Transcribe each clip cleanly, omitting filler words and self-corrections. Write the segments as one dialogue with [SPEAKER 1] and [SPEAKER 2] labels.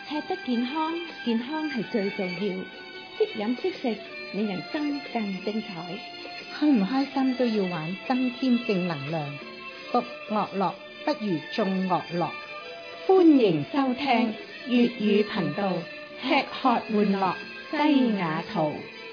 [SPEAKER 1] 吃得健康，健康係最重要。識飲識食，你人生更精彩。
[SPEAKER 2] 開唔開心都要玩，增添正能量。獨樂樂不如眾樂樂。
[SPEAKER 1] 歡迎收聽粵語頻道，吃喝玩樂西雅圖。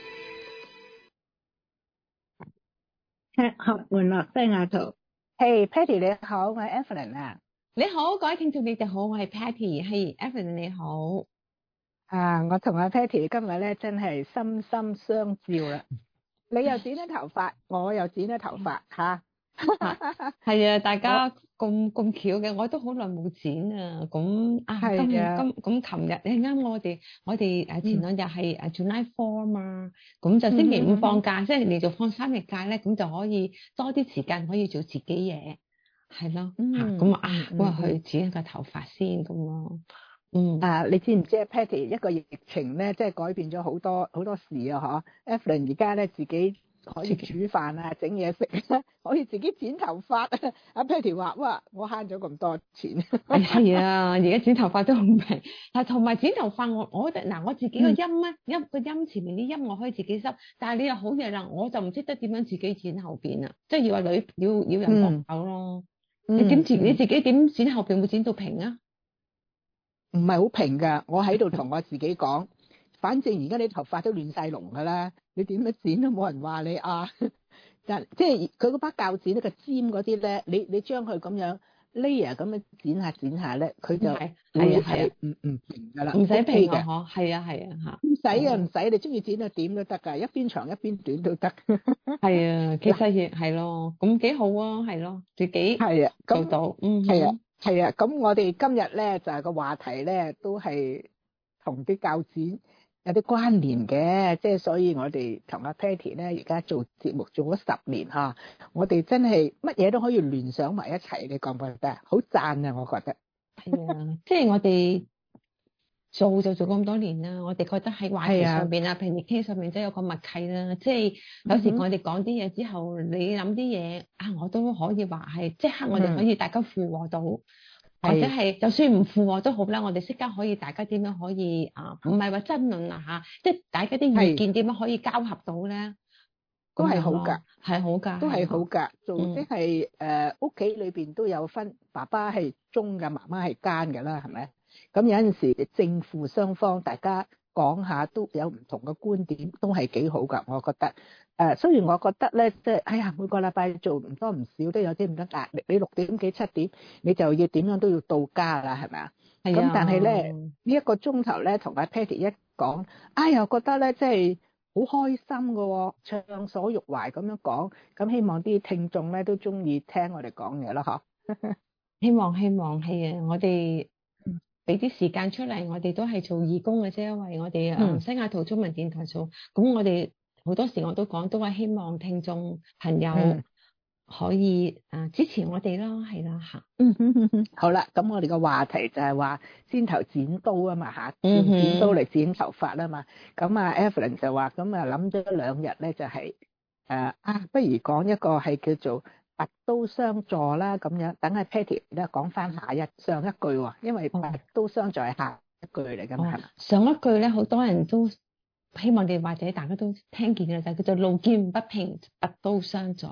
[SPEAKER 2] 吃喝玩樂西雅圖。Hey Patty 你好，我係 Evelyn 啊。
[SPEAKER 1] 你好，各位聽眾你哋好，我係 Patty，係 Evelyn 你好。
[SPEAKER 2] 我同阿 Patty 今日咧真係心心相照啦。你又剪咗頭髮，我又剪咗頭髮吓。
[SPEAKER 1] 係啊，大家咁巧嘅，我都好耐冇剪啊。咁琴日你啱我哋前兩日係July 4嘛，咁就星期五放假，即係連續放3日假咧，咁就可以多啲時間可以做自己嘢，係咯。咁去剪一個頭髮先咁咯。
[SPEAKER 2] 你知唔知 Patty 一個疫情咧，即係改變咗好多事啊！嗬 ，Evelyn 而家咧自己可以煮飯啊，整嘢食，可以自己剪頭髮。阿 Patty 話：哇，我慳咗咁多錢。
[SPEAKER 1] 係啊，而家剪頭髮都好平。但同埋剪頭髮，我覺得我自己個音個音前面啲音我可以自己執，但係你又好嘢啦，我就唔識得點樣自己剪後邊啊，即係要人幫手咯。你自己點剪後邊會剪到平啊？
[SPEAKER 2] 唔係好平噶，我喺度同我自己講，反正而家你頭髮都亂晒龍噶啦，你點樣剪都冇人話你啊。但即係佢嗰把鉸剪呢個尖嗰啲咧，你將佢咁樣 layer 咁樣剪下咧，佢就係唔平噶啦，
[SPEAKER 1] 唔使平嘅嗬，係啊吓，
[SPEAKER 2] 唔使啊唔使，你中意剪就點都得噶，一邊長一邊短都得。
[SPEAKER 1] 係啊，其實亦係咯，咁幾好啊，係咯，自己係啊做到，
[SPEAKER 2] 係啊，咁我哋今日咧就係個話題咧，都係同啲鉸剪有啲關聯嘅，即係所以我哋同阿 Patty 咧而家做節目做咗10年吓，我哋真係乜嘢都可以聯想埋一齊，你覺唔覺得？好讚啊，我覺得。
[SPEAKER 1] 係啊，即係我哋做咁多年啦，我哋覺得喺話題上邊啊，平時傾上面真係有個默契啦。即係有時我哋講啲嘢之後，你諗啲嘢我都可以話係即刻我哋可以大家附和到，或者係就算唔附和都好啦，我哋即刻可以大家點樣可以唔係話爭論吓，即係大家啲意見點樣可以交合到咧，
[SPEAKER 2] 都係好噶，
[SPEAKER 1] 係好噶，
[SPEAKER 2] 都係好噶。做即係屋企裏邊都有分，爸爸係忠嘅，媽媽係奸嘅啦，係咪？咁有陣時正負雙方大家講下都有唔同嘅觀點，都係幾好噶，我覺得。雖然我覺得咧，即係每個禮拜做唔多唔少都有啲唔得壓力。你6點幾7點，你就要點樣都要到家啦，係咪啊？咁但係咧呢1個鐘頭咧，同阿 Patty 一講，又覺得咧即係好開心噶，暢所欲懷咁樣講。咁希望啲聽眾咧都中意聽我哋講嘢啦，嗬。
[SPEAKER 1] 希望係啊，我哋俾啲時間出嚟，我哋都係做義工嘅啫，因為我哋西雅圖中文電台做，咁我哋好多時我都講，都係希望聽眾朋友可以支持我哋咯，係啦吓。
[SPEAKER 2] 好啦，咁我哋個話題就係話先頭剪刀啊嘛吓，用剪刀嚟剪頭髮啊嘛。咁Evelyn 就話咁諗咗2日咧，就係不如講一個係叫做拔刀相助啦，咁樣等阿 Patty 咧講翻上一句喎，因為拔刀相助係下一句嚟噶嘛，係嘛？
[SPEAKER 1] 上一句咧，好多人都希望你或者大家都聽見嘅就叫做路見不平拔刀相助。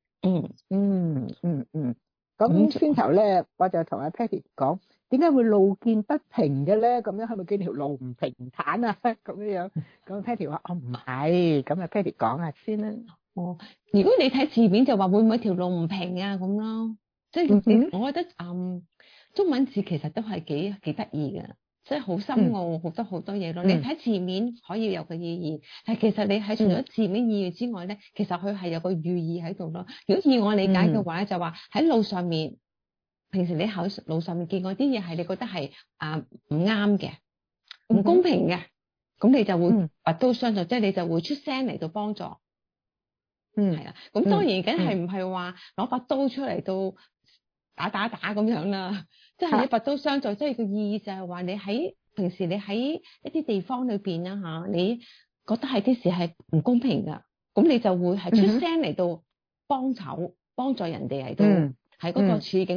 [SPEAKER 2] 咁先頭咧，我就同阿 Patty 講，點解會路見不平嘅咧？咁樣係咪見條路唔平坦啊？咁樣咁 Patty 話唔係，咁阿 Patty 講下先啦。
[SPEAKER 1] 如果你睇字面就話會唔會條路唔平啊咁咯，即係我覺得中文字其實都係幾得意嘅，即係好深奧，好多嘢咯。你睇字面可以有個意義，但係其實你喺除咗字面意義之外咧，其實佢係有個寓意喺度咯。如果以我理解嘅話咧，就話喺路上面，平時你喺路上面見過啲嘢係你覺得係唔啱嘅、唔公平嘅，咁你就會拔刀相助，即係你就會出聲嚟到幫助。係啦，咁當然梗係唔係話攞把刀出嚟到打咁樣啦，即係你拔刀相助，即係個意義就係話你喺平時你喺一啲地方裏邊啦吓，你覺得係啲事係唔公平噶，咁你就會係出聲嚟到幫助人哋喺度喺嗰個處境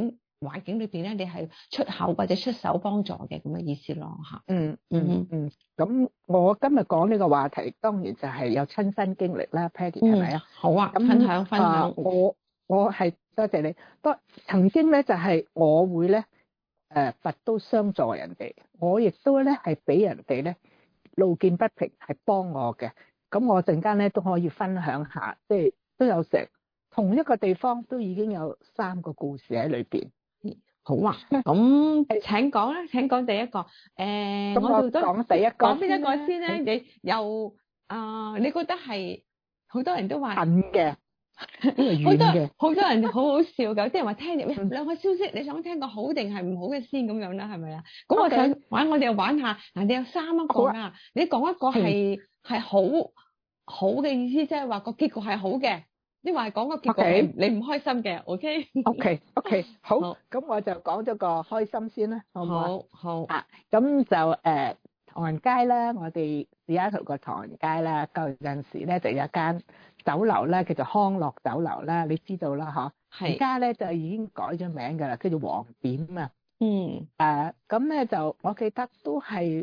[SPEAKER 1] 環境裏邊咧，你係出口或者出手幫助嘅咁嘅意思咯嚇。
[SPEAKER 2] 嗯。咁我今日講呢個話題，當然就係有親身經歷啦，Peggy 係咪啊？
[SPEAKER 1] 好啊，
[SPEAKER 2] 咁
[SPEAKER 1] 分享。
[SPEAKER 2] 我係多謝你。曾經咧就係我會咧拔刀相助人哋，我亦都咧係俾人哋咧路見不平係幫我嘅。咁我陣間咧都可以分享下，即係都有成同一個地方都已經有3個故事喺裏邊。
[SPEAKER 1] 好啊，咁請講啦，請講第一個。
[SPEAKER 2] 咁我講第一個，
[SPEAKER 1] 講邊一個先咧？你又你覺得係好多人都話
[SPEAKER 2] 近嘅，遠嘅，
[SPEAKER 1] 好多人好好笑㗎。有啲人話聽入兩個消息，你想聽個好定係唔好嘅先咁樣啦，係咪啊？咁我想玩，我哋又玩下。嗱，你有3個啊，你講一個係好嘅意思，即係話個結局係好嘅。你話講個結局係你唔開心嘅，OK？OK，
[SPEAKER 2] 好，咁我就講咗個開心先啦，好唔好啊？
[SPEAKER 1] 好
[SPEAKER 2] 啊，咁就唐人街啦，我哋Seattle個唐人街啦，舊陣時咧就有一間酒樓咧，叫做康樂酒樓啦，你知道啦嗬？係。而家咧就已經改咗名㗎啦，叫做黃點啊。咁咧就我記得都係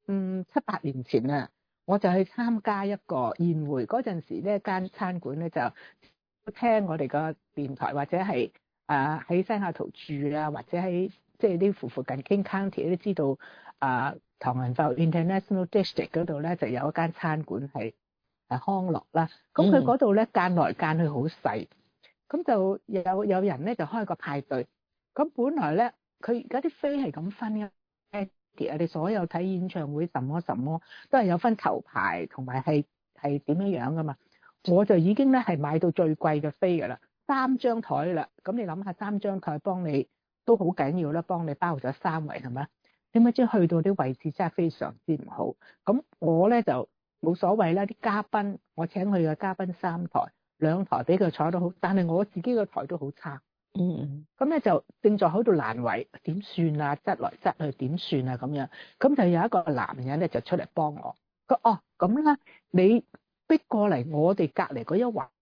[SPEAKER 2] 7、8年前啊，我就去參加一個宴會，嗰陣時呢間餐館咧就聽我哋個電台或者係喺西雅圖住啊，或者喺即係啲附近 King County 都知道唐人埠 International District 嗰度咧就有一間餐館係康樂啦。咁佢嗰度咧間來間去好細，咁就有人咧就開個派對。咁本來咧佢而家啲飛係咁分嘅，我哋所有睇演唱會什麼都係有分頭排同埋係點樣噶嘛。我就已經咧係買到最貴嘅飛㗎啦，3張台啦。咁你諗下，3張台幫你都好緊要啦，幫你包咗3圍係咪？點解知去到啲位置真係非常之唔好？咁我咧就冇所謂啦。啲嘉賓我請佢嘅嘉賓3台，2台俾佢坐得好，但係我自己個台都好差。咁咧就正在喺度難為，點算啊？質來質去點算啊？咁樣，咁就有一個男人咧就出嚟幫我。佢咁啦，你逼過嚟我哋隔離嗰一圍，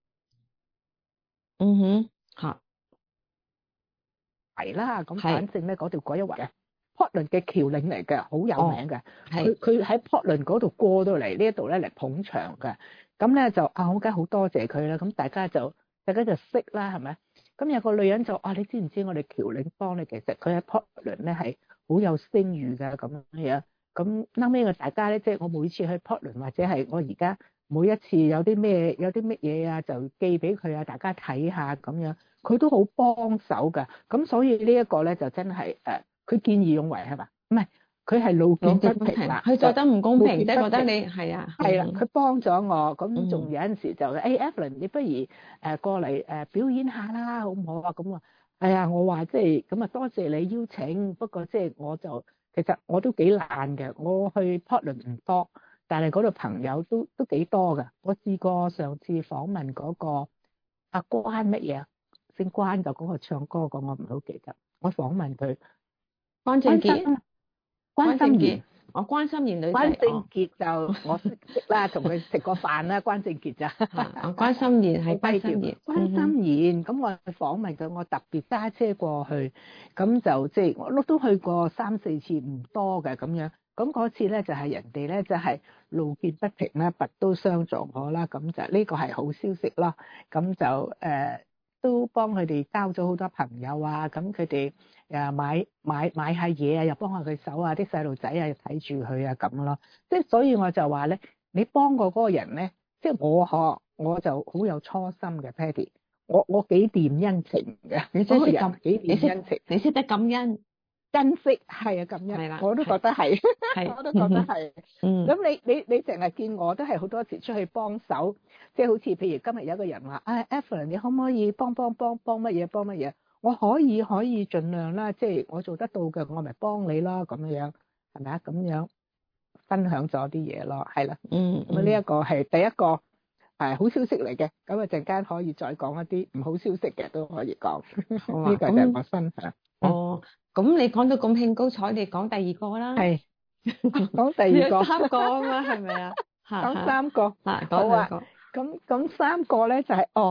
[SPEAKER 2] 係啦。咁反正咧嗰條嗰一圍嘅 Portland 嘅僑領嚟嘅，好有名嘅。佢喺 Portland 嗰度過到嚟呢一度咧嚟捧場嘅。咁咧就我梗係好多謝佢啦。咁大家就識啦，係咪？咁有個女人就你知唔知我哋僑領幫你？其實佢喺 Portland 咧係好有聲譽㗎咁樣。咁後尾大家咧，即係我每次去 Portland 或者係我而家每一次有啲乜嘢啊，就寄俾佢啊，大家睇下咁樣，佢都好幫手㗎。咁所以呢一個咧就真係佢見義勇為係嘛？唔係，佢係路見不平啦。
[SPEAKER 1] 佢覺得唔公平，即係覺得你係啦，
[SPEAKER 2] 佢幫咗我。咁仲有陣時就Evelyn 你不如過嚟表演下啦，好唔好啊？咁我話即係咁多謝你邀請，不過即係其實我都幾懶嘅，我去 Portland 唔多，但係嗰度朋友都幾多㗎。我試過上次訪問嗰個阿關乜嘢，姓關就嗰個唱歌嗰個，我唔好記得。我訪問佢
[SPEAKER 1] 關正傑，
[SPEAKER 2] 關心妍，
[SPEAKER 1] 我關心妍女仔。
[SPEAKER 2] 關正傑就我識啦，同佢食過飯啦。關正傑咋？
[SPEAKER 1] 關心妍係關心妍。
[SPEAKER 2] 關心妍，咁我去訪問佢，我特別揸車過去，咁就即係我都去過3、4次，唔多嘅咁樣。咁嗰次咧就係人哋咧就係路見不平啦，拔刀相助我啦，咁就呢個係好消息咯。咁就都幫佢哋交咗好多朋友啊，咁佢哋買下嘢啊，又幫下佢手啊，啲細路仔啊又睇住佢啊咁咯。即係所以我就話咧，你幫過嗰個人咧，即係我就好有初心嘅 Patty， 我幾掂恩情嘅，
[SPEAKER 1] 你真係咁
[SPEAKER 2] 幾掂恩情，
[SPEAKER 1] 你識得感恩。
[SPEAKER 2] 珍惜係啊，咁樣我都覺得係，我都覺得係。咁你成日見我都係好多時出去幫手，即係好似譬如今日有個人話Evelyn 你可唔可以幫乜嘢？我可以盡量啦，即係我做得到嘅，我咪幫你咯，咁樣係咪啊？咁樣分享咗啲嘢咯，係啦。咁呢一個係第一個係好消息嚟嘅，咁陣間可以再講一啲唔好消息嘅都可以講。呢個就係我分享。
[SPEAKER 1] 咁你講到咁興高采烈，講第二個啦。
[SPEAKER 2] 係講第二個。
[SPEAKER 1] 3個啊嘛，係咪啊？
[SPEAKER 2] 講3個。
[SPEAKER 1] 好啊。
[SPEAKER 2] 咁3個咧就係咁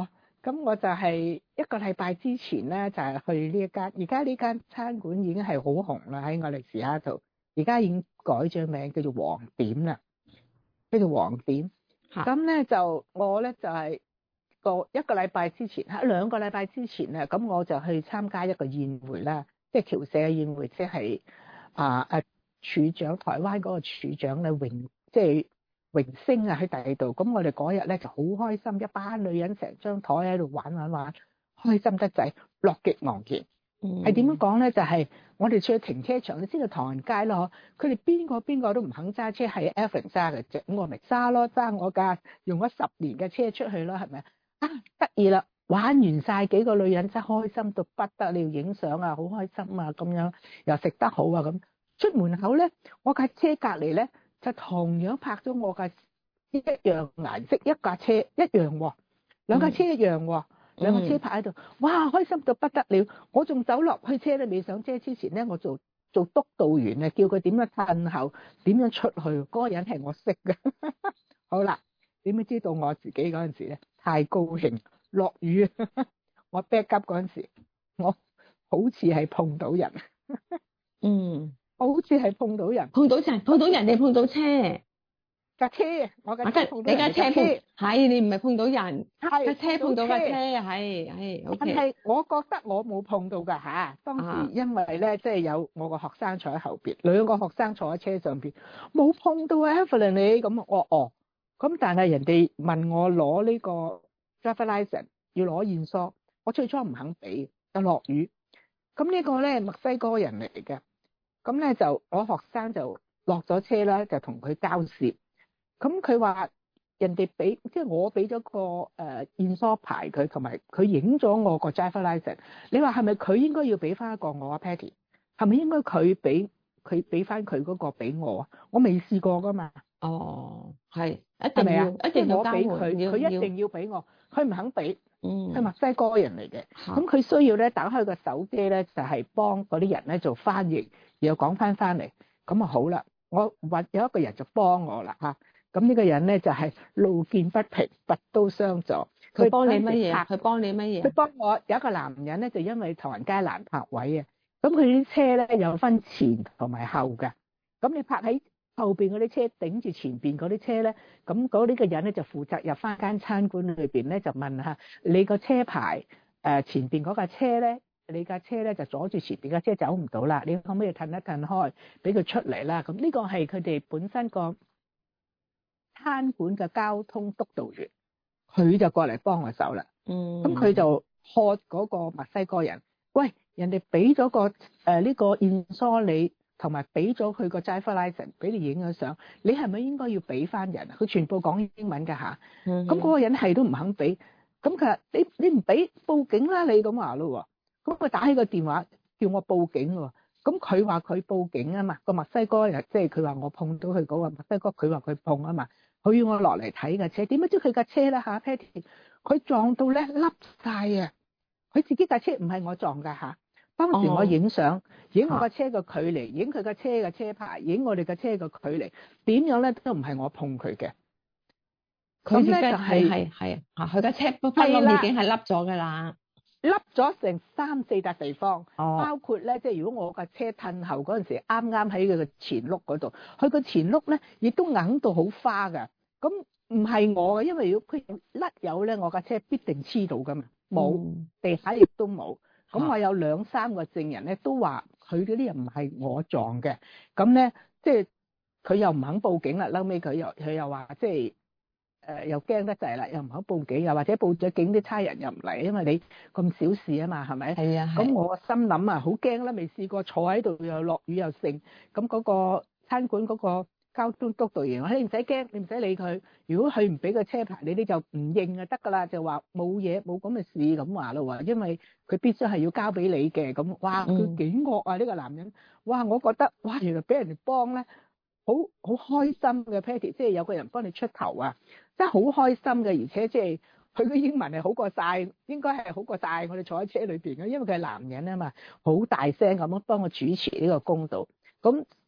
[SPEAKER 2] 咁我就係一個禮拜之前咧，就係去呢一間，而家呢間餐館已經係好紅啦，喺我哋時下度，而家已經改咗名叫做黃點啦，叫做黃點。咁咧就我咧就係一個禮拜之前，兩個禮拜之前咧，咁我就去參加一個宴會啦，即係僑社嘅宴會，即係處長，台灣嗰個處長咧即係榮升啊喺第二度。咁我哋嗰日咧就好開心，一班女人成張台喺度玩，開心得滯，樂極忘返。係點樣講咧？就係我哋出去停車場，你知道唐人街咯，佢哋邊個都唔肯揸車，係 Evan 揸嘅啫，咁我咪揸咯，揸我架用咗10年嘅車出去咯，係咪啊？得意啦，玩完晒，幾個女人真係開心到不得了，影相啊，好開心啊，咁樣又食得好啊，咁出門口咧，我架車隔離咧就同樣拍咗我架一樣顏色，一架車一樣喎，兩架車一樣喎。兩個車牌喺度，哇！開心到不得了。我仲走落去車咧，未上車之前咧，我做督導員啊，叫佢點樣褪後，點樣出去。嗰個人係我識嘅。好啦，點樣知道我自己嗰陣時咧？太高興，落雨。我 back up 嗰陣時，我好似係碰到人。我好似係碰到人，
[SPEAKER 1] 碰到人定碰到車？
[SPEAKER 2] 架車，我架車碰到人。你架車
[SPEAKER 1] 係你唔係碰到人，
[SPEAKER 2] 架
[SPEAKER 1] 車碰到架車，係。
[SPEAKER 2] 但係我覺得我冇碰到㗎嚇。當時因為咧，即係有我個學生坐喺後邊，兩個學生坐喺車上邊，冇碰到啊 Evelyn 你咁咁但係人哋問我攞呢個 driver license 要攞驗疏，我最初唔肯俾，就落雨。咁呢個咧墨西哥人嚟嘅，咁咧就我學生就落咗車啦，就同佢交涉。咁佢話人哋俾，即係我俾咗個驗疏牌佢，同埋佢影咗我個 driver license。你話係咪佢應該要俾翻一個我啊 Patty？ 係咪應該佢俾翻佢嗰個俾我啊？我未試過噶嘛。
[SPEAKER 1] 係一定要，一定要
[SPEAKER 2] 我俾佢，佢一定要俾我，佢唔肯俾。係墨西哥人嚟嘅，咁佢需要咧打開個手機咧，就係幫嗰啲人咧做翻譯，然後講翻嚟。咁啊好啦，我揾有一個人就幫我啦嚇。咁呢個人咧就係路見不平拔刀相助。
[SPEAKER 1] 佢幫你乜嘢？佢幫你乜嘢？
[SPEAKER 2] 佢幫我有一個男人咧，就因為唐人街難泊位啊。咁佢啲車咧有分前同埋後嘅。咁你泊喺後邊嗰啲車頂住前邊嗰啲車咧，咁嗰呢個人咧就負責入翻間餐館裏邊咧，就問下你個車牌前邊嗰架車咧，你架車咧就阻住前邊架車走唔到啦，你可唔可以褪一褪開，俾佢出嚟啦？咁呢個係佢哋本身個餐館嘅交通督導員，佢就過嚟幫我手啦。咁佢就喝嗰個墨西哥人，喂，人哋俾咗個呢個驗疏你，同埋俾咗佢個 driver license 俾你影咗相，你係咪應該要俾翻人？佢全部講英文㗎吓。咁嗰個人係都唔肯俾，咁佢話你唔俾報警啦，你咁話咯。咁佢打起個電話叫我報警喎。咁佢話佢報警啊嘛，個墨西哥人即係佢話我碰到佢嗰個墨西哥，佢話佢碰啊嘛，佢要我落嚟睇架車，點解知佢架車咧嚇 Patty？ 佢撞到咧凹晒啊！佢自己架車唔係我撞㗎嚇。當時我影相，影我架車嘅距離，影佢架車嘅車牌，影我哋架車嘅距離，點樣咧都唔係我碰佢嘅。
[SPEAKER 1] 咁咧就係佢架車不嬲已經係凹咗㗎啦，
[SPEAKER 2] 凹咗成3-4笪地方，包括咧即係如果我架車褪後嗰陣時，啱啱喺佢嘅前轆嗰度，佢個前轆咧亦都硬到好花㗎。咁唔係我嘅，因為如果佢甩油咧，我架車必定黐到㗎嘛，冇地下亦都冇。咁我有2-3個證人咧，都話佢嗰啲人唔係我撞嘅。咁咧，即係佢又唔肯報警啦。後尾佢又話，即係又驚得滯啦，又唔肯報警，又或者報咗警啲差人又唔嚟，因為你咁小事啊嘛，係咪？係啊。咁我心諗啊，好驚啦，未試過坐喺度又落雨又剩。咁嗰個餐館嗰個交通督導員，你唔使驚，你唔使理佢。如果佢唔俾個車牌，你就唔認就得噶啦，就話冇嘢，冇咁嘅事咁話咯喎。因為佢必須係要交俾你嘅。咁哇，佢幾惡啊呢個男人！哇，我覺得哇，原來俾人哋幫咧，好開心嘅 Patty，即係有個人幫你出頭啊，真係好開心嘅。而且即係佢嘅英文係好過晒，應該係好過晒我哋坐喺車裏邊嘅，因為佢係男人啊嘛，好大聲咁樣幫我主持呢個公道。咁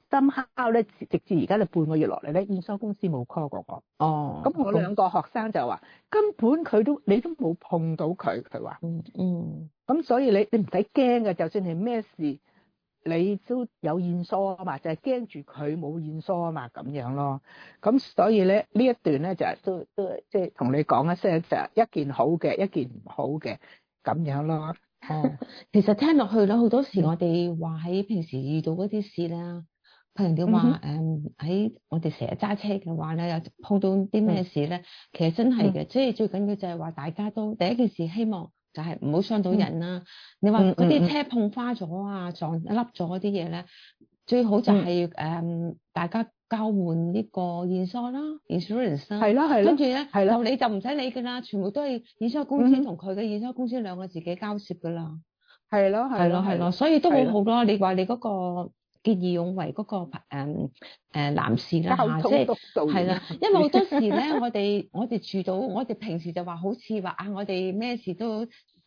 [SPEAKER 2] somehow 咧，直至而家你半個月落嚟咧，驗收公司冇 call 過我。
[SPEAKER 1] 哦，
[SPEAKER 2] 咁我兩個學生就話根本你都冇碰到佢，佢話。咁所以你唔使驚嘅，就算係咩事，你都有驗疏啊嘛，就係驚住佢冇驗疏啊嘛，咁樣咯。咁所以咧呢一段咧就係都即係同你講一聲，就係一件好嘅，一件唔好嘅咁樣咯。
[SPEAKER 1] 哦，其實聽落去咧，好多時我哋話喺平時遇到嗰啲事啦，譬如你話喺我哋成日揸車嘅話咧，又碰到啲咩事咧，其實真係嘅，即係最緊要就係話大家都第一件事希望就係唔好傷到人啦。你話嗰啲車碰花咗啊，撞凹咗嗰啲嘢咧，最好就係大家交換呢個驗疏啦 ，insurance 啦，
[SPEAKER 2] 係咯，
[SPEAKER 1] 跟住咧就你就唔使理㗎啦，全部都係驗疏公司同佢嘅驗疏公司兩個自己交涉㗎啦。
[SPEAKER 2] 係咯，
[SPEAKER 1] 所以都好好咯。你話你嗰個見義勇為嗰個男士啦嚇，即係啦，因為好多時咧，我哋住到我哋平時就話好似話我哋咩事都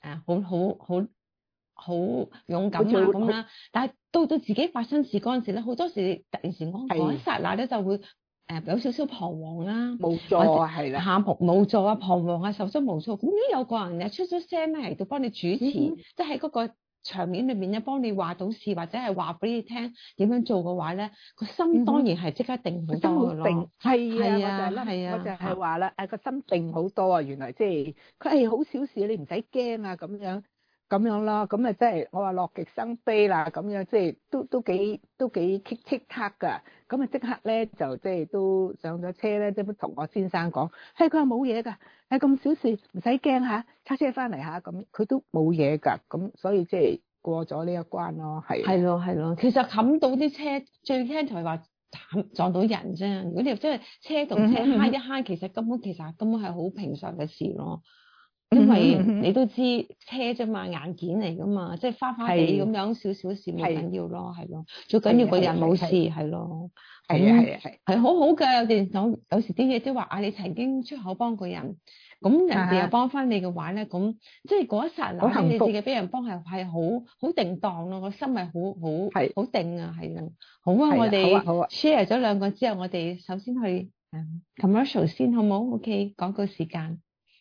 [SPEAKER 1] 好勇敢啊咁啦，但係到自己發生事嗰陣時咧，好多時突然時嗰一剎那咧就會有少少彷徨啦，
[SPEAKER 2] 無助啊，係啦，
[SPEAKER 1] 無助啊，彷徨啊，受傷無措。咁如果有個人出咗聲咧嚟到幫你主持，即係喺嗰個場面裏面咧幫你話到事，或者係話俾你聽點樣做嘅話咧，個心當然係即刻定好多嘅咯。係啊，
[SPEAKER 2] 我就係話啦，個心定好多啊！原來即係佢係好小事，你唔使驚啊咁樣啦，咁啊即係我話樂極生悲啦，咁樣即係都幾即刻噶，咁啊即刻咧就即係都上咗車咧，即係同我先生講，佢話冇嘢噶，咁小事唔使驚嚇，揸車翻嚟嚇，咁佢都冇嘢噶，咁所以即係過咗呢一關咯，係。係
[SPEAKER 1] 咯，其實冚到啲車最驚就係話撞到人啫，如果你真係車同車揩一揩，其實根本係好平常嘅事咯。因為你都知車啫嘛，硬件嚟噶嘛，即係花地咁樣少少事冇緊要咯，係咯，最緊要個人冇事係咯。係好好嘅，有時啲嘢都話你曾經出口幫過人，咁人哋又幫翻你嘅話咧，咁即係嗰一剎那你自己俾人幫係好定當咯，個心係好定啊，係啊。好啊，我哋 share 咗兩個之後，我哋首先去commercial 先好唔好 ？OK， 廣告時間。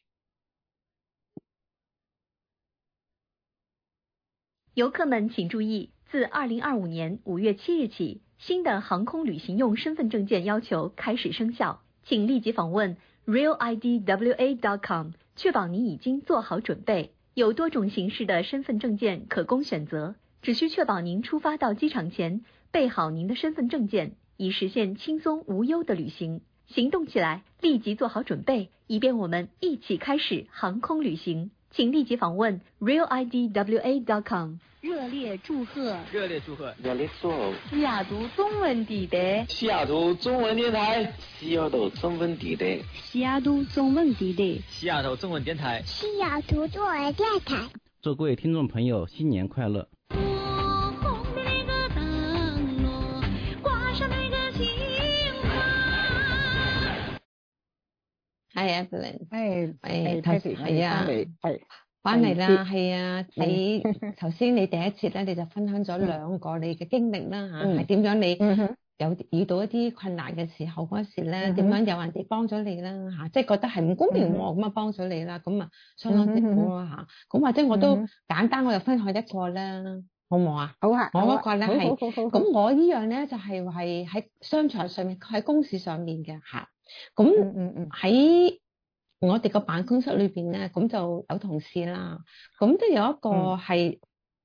[SPEAKER 3] 游客們請注意，自2025年5月7日起，新的航空旅行用身份證件要求開始生效，請立即訪問 realidwa.com， 確保你已經做好準備。有多種形式的身份證件可供選擇，只需確保您出發到機場前備好您的身份證件，以實現輕鬆無憂的旅行。行動起來，立即做好準備，以便我們一起開始航空旅行。請立即訪問 realidwa.com。熱烈祝賀！
[SPEAKER 4] 熱烈祝賀！
[SPEAKER 5] 熱烈祝賀！
[SPEAKER 3] 西雅圖中文地帶，
[SPEAKER 5] 西雅圖中文電台，西雅圖中文地帶，
[SPEAKER 3] 西雅圖中文地帶，
[SPEAKER 4] 西雅圖中文電台，
[SPEAKER 6] 西雅圖中文電台。
[SPEAKER 7] 祝各位聽眾朋友新年快樂！
[SPEAKER 1] 係 Evelyn，
[SPEAKER 2] 係啊，
[SPEAKER 1] 翻嚟啦，係啊，你頭先你第一節咧，你就分享咗兩個你嘅經歷啦嚇，係點樣你有遇到一啲困難嘅時候嗰時咧，點樣有人哋幫咗你啦嚇，即係覺得係唔公平喎，咁啊幫咗你啦，咁啊相當之好啦嚇，咁或者我都簡單，我又分享一個啦，好唔好啊？
[SPEAKER 2] 好啊，
[SPEAKER 1] 我嗰個咧係，咁我呢樣咧就係喺商場上面，喺公事上面嘅嚇。咁喺我哋個辦公室裏邊咧，咁就有同事啦，咁都有一個係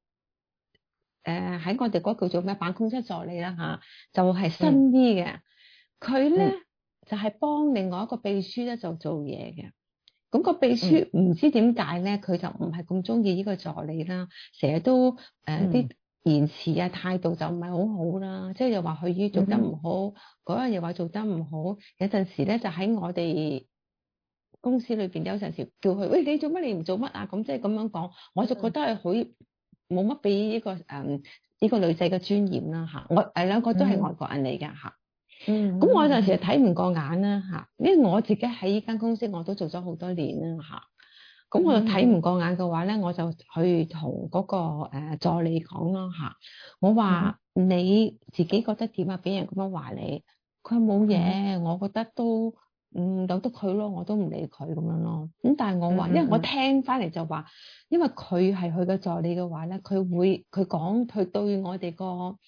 [SPEAKER 1] 喺我哋嗰個叫做咩辦公室助理啦嚇，就係新啲嘅，佢咧就係幫另外一個秘書咧就做嘢嘅，咁個秘書唔知點解咧，佢就唔係咁中意呢個助理啦，成日都啲言辭啊態度就唔係好好啦，即係又話佢依做得唔好，嗰樣又話做得唔好，有陣時咧就喺我哋公司裏邊有陣時叫佢，喂，你做乜你唔做乜啊？咁即係咁樣講，我就覺得係好冇乜俾呢個呢個女仔嘅尊嚴啦嚇。我兩個都係外國人嚟㗎嚇。咁我有陣時睇唔過眼啦嚇，因為我自己喺呢間公司我都做咗好多年啦嚇。咁我睇唔過眼嘅話咧，我就去同嗰個助理講咯嚇。我話你自己覺得點啊？俾人咁樣話你，佢話冇嘢，我覺得都由得佢咯，我都唔理佢咁樣咯。咁但係我話，因為我聽翻嚟就話，因為佢係佢嘅助理嘅話咧，佢講佢對我哋個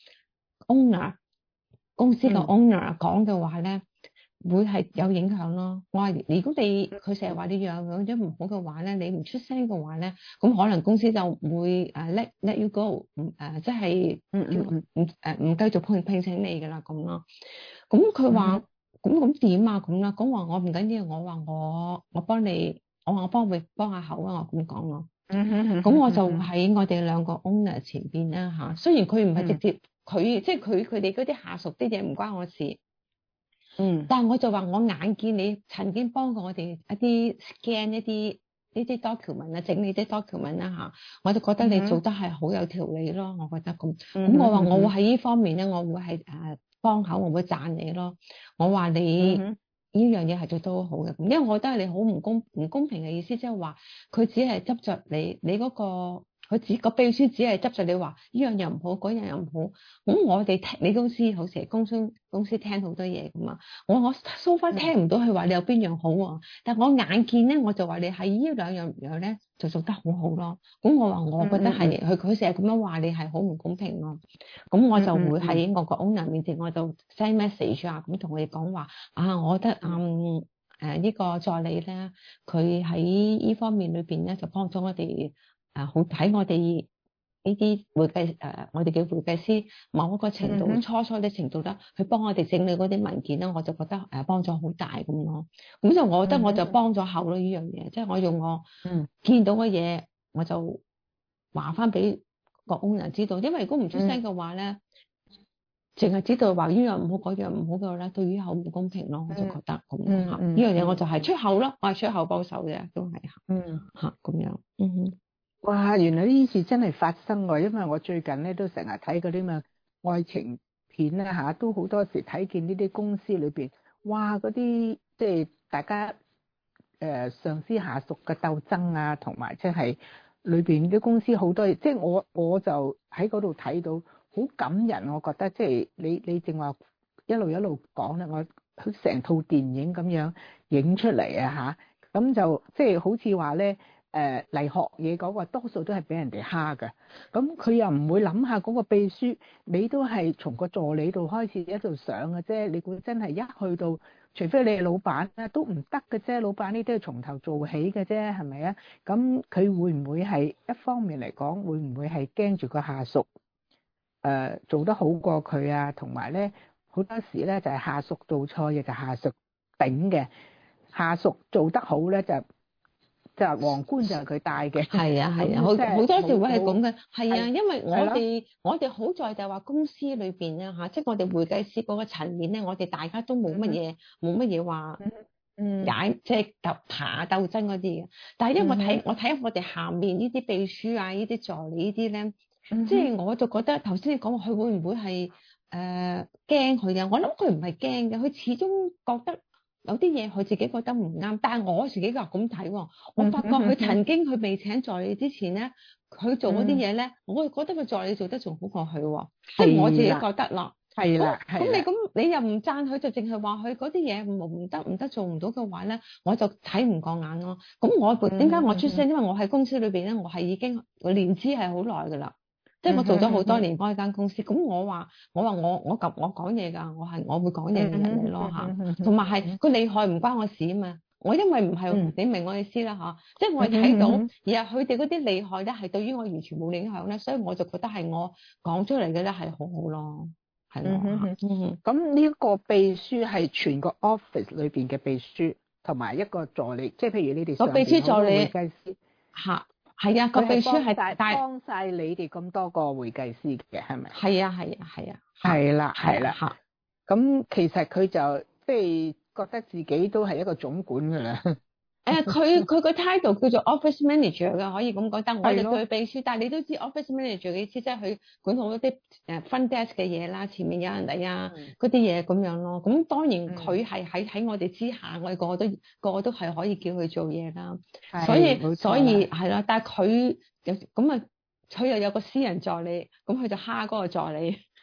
[SPEAKER 1] owner 公司嘅 owner 講嘅話咧，會係有影響咯。我話如果佢成日話你樣樣唔好嘅話咧，你唔出聲嘅話咧，咁可能公司就會let you go，即係唔繼續聘請你㗎啦咁咯。咁佢話咁點啊咁啦？咁話我唔緊要，我話我幫你，我話我幫下口啊，我咁講咯。咁我就喺我哋兩個 owner 前邊啦嚇。雖然佢唔係直接佢即係佢哋嗰啲下屬啲嘢唔關我事。但係我就話我眼見你曾經幫過我哋一啲 scan 一啲呢啲 document 啊，整理啲 document 啦嚇，我就覺得你做得係好有條理咯，我覺得咁。咁我話我會喺呢方面咧，我會係幫口，我會讚你咯。我話你呢樣嘢係做得好好嘅，因為我覺得你好唔公平嘅意思，即係話佢只係執着你嗰個。佢個秘書只係執着你話呢樣又唔好，嗰樣又唔好。咁我哋你公司好似公司聽好多嘢噶嘛。我 so far 聽唔到佢話你有邊樣好喎。但係我眼見咧，我就話你喺呢兩樣咧就做得好好咯。咁我話我覺得係佢成日咁樣話你係好唔公平咯。咁我就會喺我個 owner 面前，我就 send message 啊，咁同佢哋講話我覺得呢個助理咧，佢喺呢方面裏邊咧就幫咗我哋。好睇我哋呢啲會計我哋嘅會計師某一個程度初啲程度咧，佢幫我哋整理嗰啲文件咧，我就覺得幫咗好大咁咯。咁就我覺得我就幫咗口咯呢樣嘢，即係我用我見到嘅嘢，我就話翻俾個 owner 知道。因為如果唔出聲嘅話咧，淨係知道話呢樣唔好嗰樣唔好嘅咧，對於口唔公平咯，我就覺得咁呢樣嘢我就係出口咯，我係出口幫手嘅，都係咁樣。
[SPEAKER 2] 哇！原來呢次真係發生喎，因為我最近咧都成日睇嗰啲咩愛情片啦嚇，都好多時睇見呢啲公司裏邊，哇！嗰啲即係大家上司下屬嘅鬥爭啊，同埋即係裏邊啲公司好多嘢，即係我就喺嗰度睇到好感人，我覺得即係你正話一路講咧，我好成套電影咁樣影出嚟啊嚇，咁就即係好似話咧。嚟學嘢嗰個多數都係俾人哋蝦嘅，咁佢又唔會諗下嗰個秘書，你都係從個助理度開始一路上嘅啫。你估真係一去到，除非你係老闆咧，都唔得嘅啫。老闆呢都係從頭做起嘅啫，係咪啊？咁佢會唔會係一方面嚟講，會唔會係驚住個下屬做得好過佢啊？同埋咧好多時咧就係下屬做錯嘢就下屬頂嘅，下屬做得好咧就皇冠就係佢戴嘅。係啊，
[SPEAKER 1] 好多時會係咁嘅。係啊，因為我哋好在就係話公司裏邊咧嚇，即係我哋會計師嗰個層面咧，我哋大家都冇乜嘢話即係爬鬥爭嗰啲嘅。但係因為我睇我哋下面呢啲秘書啊，呢啲助理呢啲咧，即係我就覺得頭先你講佢會唔會係驚佢啊？我諗佢唔係驚嘅，佢始終覺得。有啲嘢佢自己覺得唔啱，但係我自己就咁睇喎。我發覺佢曾經佢未請助理之前咧，佢做嗰啲嘢咧，我覺得個助理做得仲好過佢喎。即係我自己覺得咯。係啦。咁你又唔讚佢，就淨係話佢嗰啲嘢唔得做唔到嘅話咧，我就睇唔過眼咯。咁我點解我出聲？因為我喺公司裏邊咧，我係已經年資係好耐㗎啦。即係我做咗好多年嗰間公司，咁我講嘢㗎，我會講嘢嘅人嚟咯嚇，同埋係佢厲害唔關我事啊嘛，我因為唔係你明我意思啦嚇，即係我係睇到，而係佢哋嗰啲厲害咧係對於我完全冇影響咧，所以我就覺得係我講出嚟嘅咧係好好咯，係咯。
[SPEAKER 2] 咁呢一個秘書係全個 office 裏邊嘅秘書，同埋一個助理，即係譬如你哋上邊好多會計師嚇。係啊，個秘書係幫晒你哋咁多個會計師嘅，係咪？
[SPEAKER 1] 係啊。
[SPEAKER 2] 係啦。咁其實佢就即係覺得自己都係一個總管㗎啦。
[SPEAKER 1] 佢個 title 叫做 office manager 嘅，可以咁講。但我哋叫佢秘書，但係你都知 office manager 嘅意思，即係佢管好多啲front desk 嘅嘢啦，前面有人嚟啊，嗰啲嘢咁樣咯。咁當然佢係喺我哋之下，我哋個個都係可以叫佢做嘢啦。所以係啦，但係佢又咁啊，佢又有個私人助理，咁佢就蝦嗰個助理。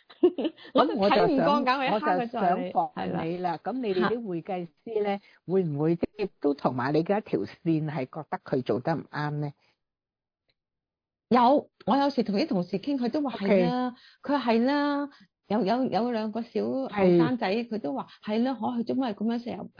[SPEAKER 1] 我都
[SPEAKER 2] 我就
[SPEAKER 1] 睇唔過
[SPEAKER 2] 想
[SPEAKER 1] 眼，我
[SPEAKER 2] 我就
[SPEAKER 1] 蝦
[SPEAKER 2] 想
[SPEAKER 1] 佢
[SPEAKER 2] 問你啦，咁你哋啲會計師咧，會唔會即係都同埋你嘅一條線係覺得佢做得唔啱咧？
[SPEAKER 1] 我有時同啲同事傾，佢都話係啦，佢係啦，有兩個小後生仔，佢都話係啦，佢做乜係咁樣成日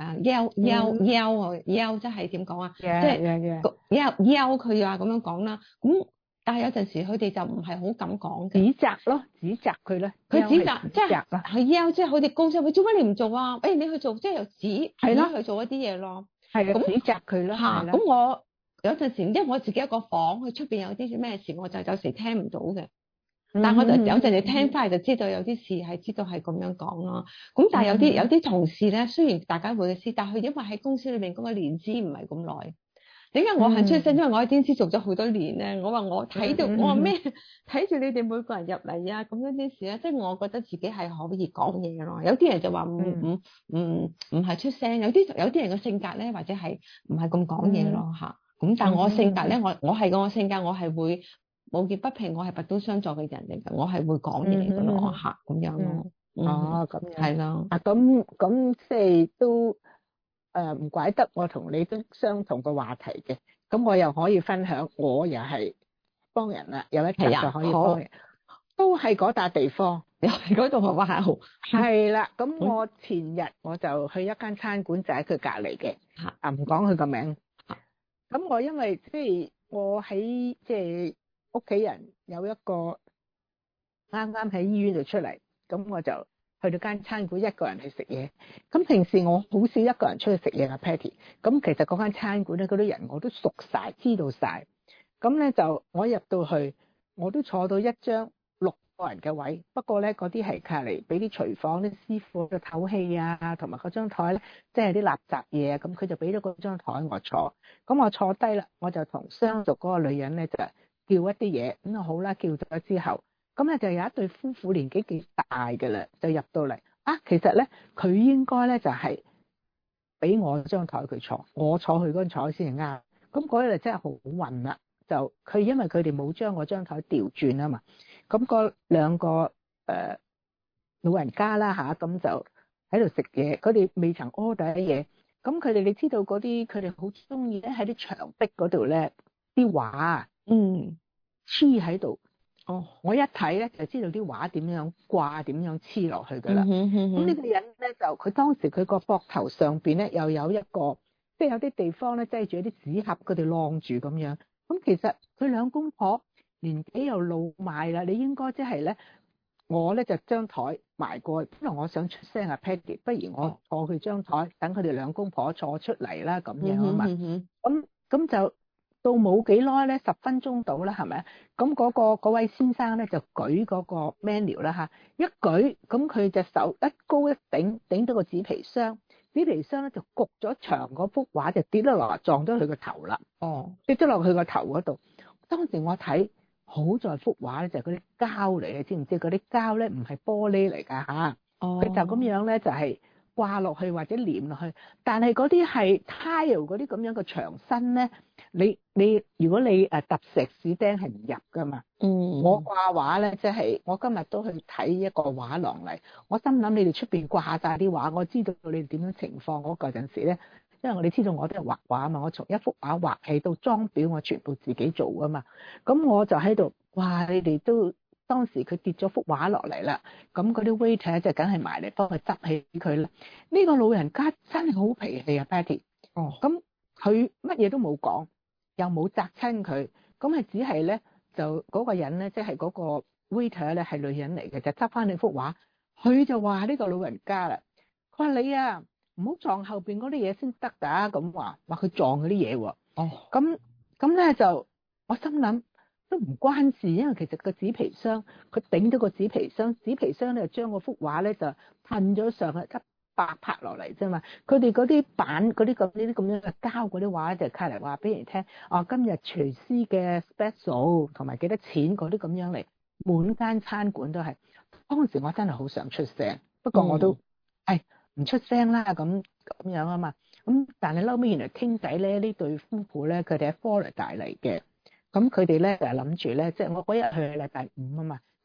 [SPEAKER 1] yell 即係點講啊？即係yell佢啊咁樣講啦。咁但係有陣時佢哋就唔係好敢講嘅，
[SPEAKER 2] 指責佢咧。
[SPEAKER 1] 佢指責即係佢 yell，即係佢哋高聲，佢做乜你唔做啊？誒你去做，即係又指去做一啲嘢咯。
[SPEAKER 2] 係啊，指責佢啦。
[SPEAKER 1] 嚇，咁我有陣時，因為我自己一個房，佢出邊有啲咩事，我就有時聽唔到嘅。但係我就有陣時聽翻嚟就知道有啲事係知道係咁樣講咯。咁但係有啲同事咧，雖然大家會嘅師，但係佢因為喺公司裏邊嗰個年資唔係咁耐。點解我肯出聲？因為我喺公司做咗好多年咧。我話我睇到，我話咩睇住你哋每個人入嚟啊，咁樣啲事咧，即係我覺得自己係可以講嘢咯。有啲人就話唔係出聲，有啲人嘅性格咧，或者係唔係咁講嘢咯嚇。咁但係我性格咧，我性格我係會無劫不平，我係拔刀相助嘅人嚟㗎，我係會講嘢㗎咯嚇，咁樣咯。
[SPEAKER 2] 哦，咁樣
[SPEAKER 1] 係咯。
[SPEAKER 2] 啊，咁即係都唔怪得我同你都相同嘅話題嘅。咁我又可以分享，我又係幫人啦，有一集就可以幫人，都係嗰笪地方，
[SPEAKER 1] 又係嗰度哇好。
[SPEAKER 2] 係啦，咁我前日我就去一間餐館，就喺佢隔離嘅，唔講佢個名。咁我因為即係我喺即係屋企人有一個啱啱喺醫院度出嚟，咁我就去到間餐館一個人去食嘢。咁平時我好少一個人出去食嘢啊 Patty。咁其實嗰間餐館咧，嗰啲人我都熟晒，知道晒。咁咧就我入到去，我都坐到一張6個人嘅位。不過咧嗰啲係隔離俾啲廚房啲師傅嘅唞氣啊，同埋嗰張台咧即係啲垃圾嘢啊。咁佢就俾咗嗰張台我坐。咁我坐低啦，我就同相熟嗰個女人咧就叫一啲嘢。咁啊好啦，叫咗之後。咁咧就有一對夫婦年紀幾大嘅啦，就入到嚟啊。其實咧佢應該咧就係俾我張台佢坐，我坐佢嗰張台先係啱。咁嗰日真係好運啦，就佢因為佢哋冇將我張台調轉啊嘛。咁嗰兩個老人家啦嚇，咁就喺度食嘢，佢哋未曾 order 嘢。咁佢哋你知道嗰啲佢哋好中意咧喺啲牆壁嗰度咧啲畫黐喺度。我一睇咧就知道啲畫點樣掛，點樣黐落去噶啦。咁呢個人咧就佢當時佢個膊頭上邊咧又有一個，即係有啲地方咧擠住一啲紙盒，佢哋晾住咁樣。咁其實佢兩公婆年紀又老邁啦，你應該即係咧，我咧就將台埋過去，本來我想出聲啊 Patty， 不如我坐佢張台，等佢哋兩公婆坐出嚟啦咁樣啊嘛。咁就。到冇幾耐咧，10分鐘到啦，係咪？咁嗰位先生咧就舉嗰個 menu 啦嚇，一舉咁佢隻手一高一頂到個紙皮箱，紙皮箱咧就焗咗牆嗰幅畫就跌咗落嚟，撞咗佢個頭啦。跌咗落佢個頭嗰度。當時我睇好在幅畫咧就係嗰啲膠嚟，你知唔知？嗰啲膠咧唔係玻璃嚟㗎嚇。佢就咁樣咧就係掛落去或者黏落去，但係嗰啲係 tile 嗰啲咁樣嘅牆身咧。你如果你揼石屎釘係唔入噶嘛？我掛畫咧，即係我今日都去睇一個畫廊嚟。我心諗你哋出邊掛晒啲畫，我知道你哋點樣情況。我嗰陣時咧，因為我哋知道我都係畫畫啊嘛，我從一幅畫畫起到裝裱，我全部自己做噶嘛。咁我就喺度，哇！你哋都當時佢跌咗幅畫落嚟啦，咁嗰啲 waiter 就梗係埋嚟幫佢執起佢啦。呢個老人家真係好脾氣啊 Patty。咁佢乜嘢都冇講。又冇責親佢，咁係只係咧就嗰個人咧，即係嗰個 waiter 咧係女人嚟嘅，就執翻你幅畫，佢就話呢個老人家啦，佢話你啊唔好撞後邊嗰啲嘢先得㗎，咁話佢撞嗰啲嘢喎。咁咧就我心諗都唔關事，因為其實個紙皮箱佢頂咗個紙皮箱，紙皮箱咧就將嗰幅畫咧就噴咗上去白拍落嚟啫嘛，佢哋嗰啲板嗰啲咁呢啲咁樣嘅膠嗰啲畫就卡嚟話俾人聽，今日廚師嘅 special 同埋幾多錢嗰啲咁樣嚟，滿間餐館都係。當時我真係好想出聲，不過我都唔出聲啦，咁樣啊嘛。咁但係後尾原來傾偈咧，呢對夫婦咧，佢哋喺 Florida 嚟嘅，咁佢哋咧就諗住咧，即係我嗰日去禮拜5啊嘛。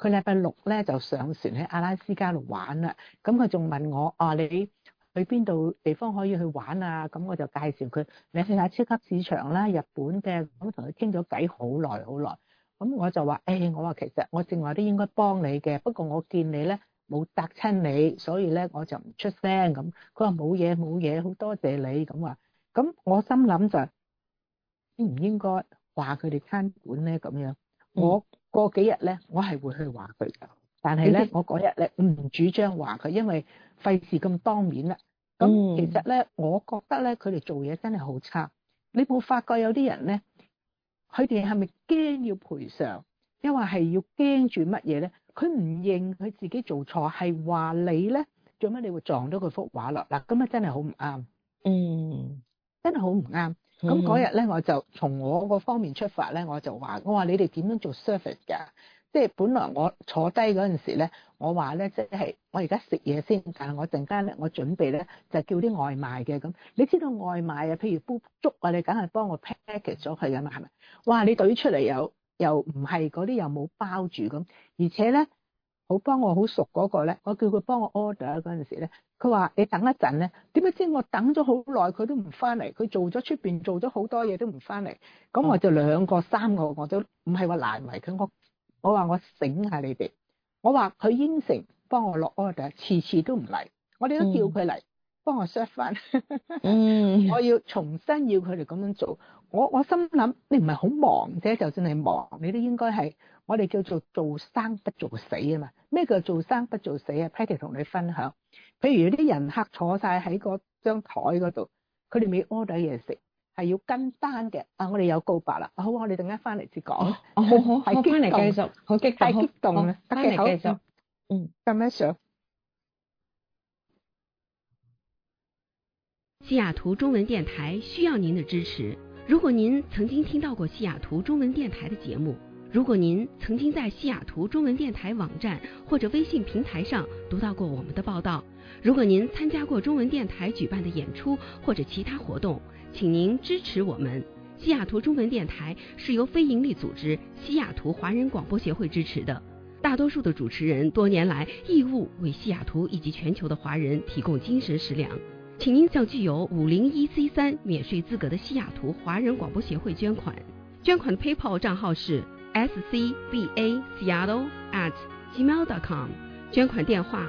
[SPEAKER 2] 佢禮拜六咧就上船喺阿拉斯加度玩啦。咁佢仲問我你去邊度地方可以去玩啊？咁我就介紹佢，你去下超級市場啦，日本嘅。咁同佢傾咗偈好耐好耐。咁我就話我話其實我正話都應該幫你嘅，不過我見你咧冇答親你，所以咧我就唔出聲咁。佢話冇嘢，好多謝你咁話。咁我心諗就應唔應該話佢哋餐館咧咁樣？我過幾日咧，我係會去話佢㗎。但係咧，我嗰日咧唔主張話佢，因為費事咁當面啦。咁其實咧，我覺得咧，佢哋做嘢真係好差。你冇發覺有啲人咧，佢哋係咪驚要賠償，因為係要驚住乜嘢咧？佢唔認佢自己做錯，係話你咧做乜你會撞到佢幅畫落嗱？咁啊真係好唔啱。真係好唔啱。咁嗰日咧，我就從我個方面出發咧，我話你哋點樣做 service 㗎？即係本來我坐低嗰陣時咧，我話咧即係我而家食嘢先，但係我陣間咧我準備咧就叫啲外賣嘅咁。你知道外賣啊，譬如煲粥啊，你梗係幫我 package 咗佢㗎嘛，係咪？哇！你懟出嚟又唔係嗰啲又冇包住咁，而且咧好幫我好熟嗰個咧，我叫佢幫我 order 嗰陣時咧，佢話你等一陣咧，點解知我等咗好耐佢都唔翻嚟？佢做咗出邊做咗好多嘢都唔翻嚟，咁我就2個3個我都唔係話難為佢，我話我醒下你哋，我話佢應承幫我落 order，遲遲都唔嚟，我哋都叫佢嚟幫我 serve 翻，我要重新要佢哋咁樣做，我心諗你唔係好忙啫，就算係忙，你都應該係我哋叫做做生不做死啊嘛。咩叫做生不做死啊 ？Patty 同你分享，譬如啲人客坐晒喺嗰張台嗰度，佢哋未 order 嘢食。係要跟單嘅，我哋有告白啦。好，我哋陣間翻嚟先講。
[SPEAKER 1] 好，翻嚟繼續，好激動，
[SPEAKER 2] 太激動啦！
[SPEAKER 1] 翻嚟繼續，
[SPEAKER 2] 咁樣上。
[SPEAKER 8] 西雅圖中文電台需要您的支持。如果您曾經聽到過西雅圖中文電台的節目，如果您曾經在西雅圖中文電台網站或者微信平台上讀到過我們的報道，如果您參加過中文電台舉辦的演出或者其他活動，請您支持我們。西雅圖中文電台是由非營利組織西雅圖華人廣播協會支持的，大多數的主持人多年來義務為西雅圖以及全球的華人提供精神食糧。請您向具有501C3免稅資格的西雅圖華人廣播協會捐款，捐款的 PayPal 賬號是 scbaseattle@gmail.com， 捐款電話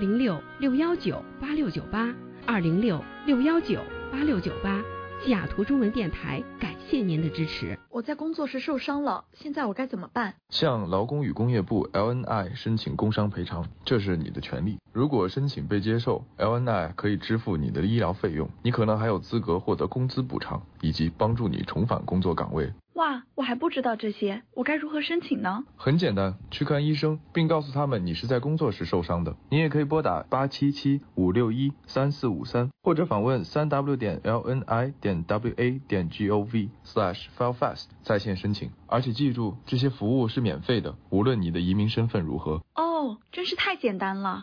[SPEAKER 8] 206-619-8698，206-619-8698。西雅圖中文電台感謝您的支持。
[SPEAKER 9] 我在工作時受傷了，現在我該怎麼辦？
[SPEAKER 10] 向勞工與工業部 LNI 申請工傷賠償，這是你的權利。如果申請被接受， LNI 可以支付你的醫療費用，你可能還有資格獲得工資補償，以及幫助你重返工作崗位。
[SPEAKER 9] 哇，我還不知道這些，我該如何申請呢？
[SPEAKER 10] 很簡單，去看醫生，並告訴他們你是在工作時受傷的。你也可以撥打877-561-3453，或者訪問3w.lni.wa.gov/filefast 在線申請。而且記住，這些服務是免費的，無論你的移民身份如何。
[SPEAKER 9] 哦，真是太簡單了。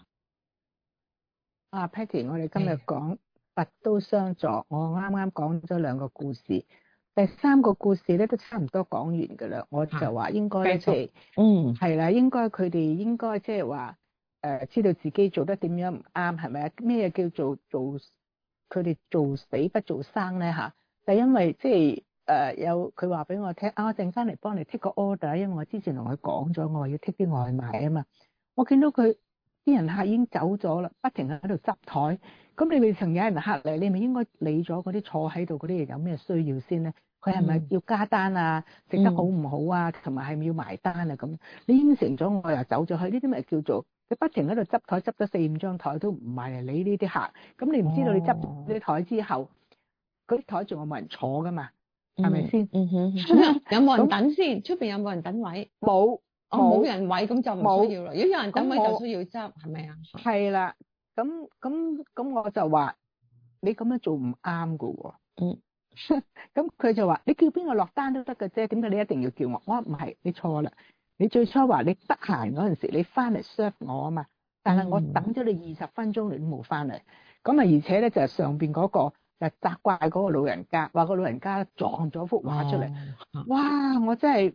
[SPEAKER 2] Patty， 我哋今日講拔刀相助，我啱啱講咗2個故事。第3個故事咧都差唔多講完㗎啦，我就話應該即係，係啦，應該佢哋應該即係話知道自己做得點樣唔啱，係咪啊？咩叫做佢哋做死不做生咧嚇？就因為即係有佢話俾我聽我陣間嚟幫你 take 個 order， 因為我之前同佢講咗，我話要 take 啲外賣啊嘛。我見到佢啲人客已經走咗啦，不停喺度執台。咁你未曾有人客嚟，你咪應該理咗嗰啲坐喺度嗰啲人有咩需要先咧？佢係咪要加單啊？食得好唔好啊？同埋係咪要埋單啊？咁你應承咗我又走咗去，呢啲咪叫做佢不停喺度執台，執咗4-5張台都唔埋嚟理呢啲客。咁你唔知道你執啲台之後，嗰啲台仲有冇人坐噶嘛？係咪先？
[SPEAKER 1] 有冇人等先？出邊有冇人等位？
[SPEAKER 2] 冇
[SPEAKER 1] 人位咁就唔需要啦。如果有人等位就需要執，係咪啊？
[SPEAKER 2] 係啦，咁我就話你咁樣做唔啱噶喎。咁佢就話你叫邊個落單都得嘅啫，點解你一定要叫我？我話唔係，你錯啦。你最初話你得閒嗰陣時你翻嚟 serve 我啊嘛，但係我等咗你20分鐘你都冇翻嚟。咁啊而且咧就係上邊嗰個就責怪嗰個老人家，話個老人家撞咗幅畫出嚟。哇！我真係